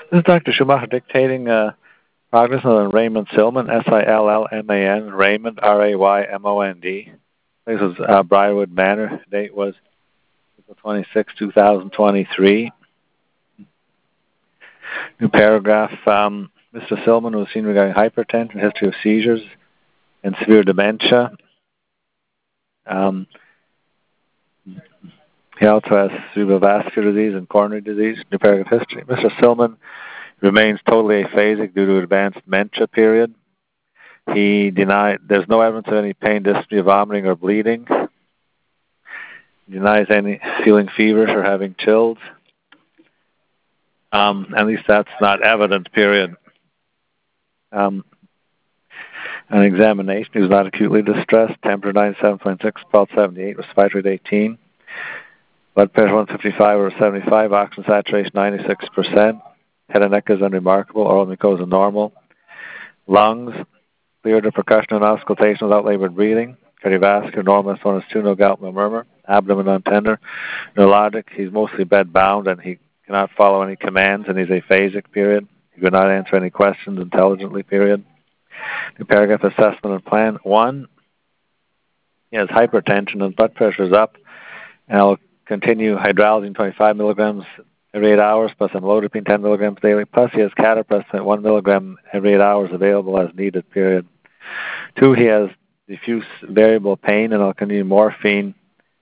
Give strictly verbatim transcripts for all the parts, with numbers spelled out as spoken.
This is Doctor Schumacher dictating uh, Prognosis on Raymond Sillman, S I L L M A N, Raymond, R A Y M O N D. This was uh, Briarwood Manor. Date was April twenty-sixth, two thousand twenty-three. New paragraph. Um, Mister Sillman was seen regarding hypertension, history of seizures, and severe dementia. Um, he also has cerebrovascular disease and coronary disease. New paragraph history. Mister Sillman remains totally aphasic due to advanced dementia period. He denied there's no evidence of any pain, dyspnea, vomiting, or bleeding. He denies any feeling feverish or having chills. Um, at least that's not evident, period. Um, an examination, he was not acutely distressed. Temperature ninety-seven point six, pulse seventy-eight, respiratory rate eighteen. Blood pressure one fifty-five over seventy-five, oxygen saturation ninety-six percent. Head and neck is unremarkable, oral mucosa normal. Lungs, cleared of percussion and auscultation without labored breathing. Cardiovascular, normal S one S two, no gout, no murmur. Abdomen untender. Neurologic, he's mostly bedbound and he cannot follow any commands and he's aphasic, period. He could not answer any questions intelligently, period. New paragraph assessment and plan. One, he has hypertension and blood pressure is up. And I'll continue hydralazine twenty-five milligrams every eight hours plus amlodipine ten milligrams daily. Plus he has catapressant one milligram every eight hours available as needed, period. Two, he has diffuse variable pain and I'll continue morphine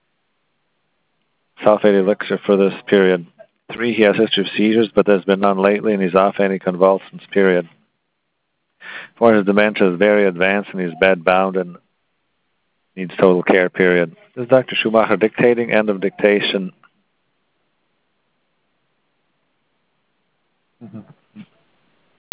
sulfate elixir for this period. Three, he has history of seizures, but there's been none lately, and he's off anticonvulsants, period. Four, his dementia is very advanced, and he's bedbound and needs total care, period. This is Doctor Schumacher dictating, end of dictation. Mm-hmm.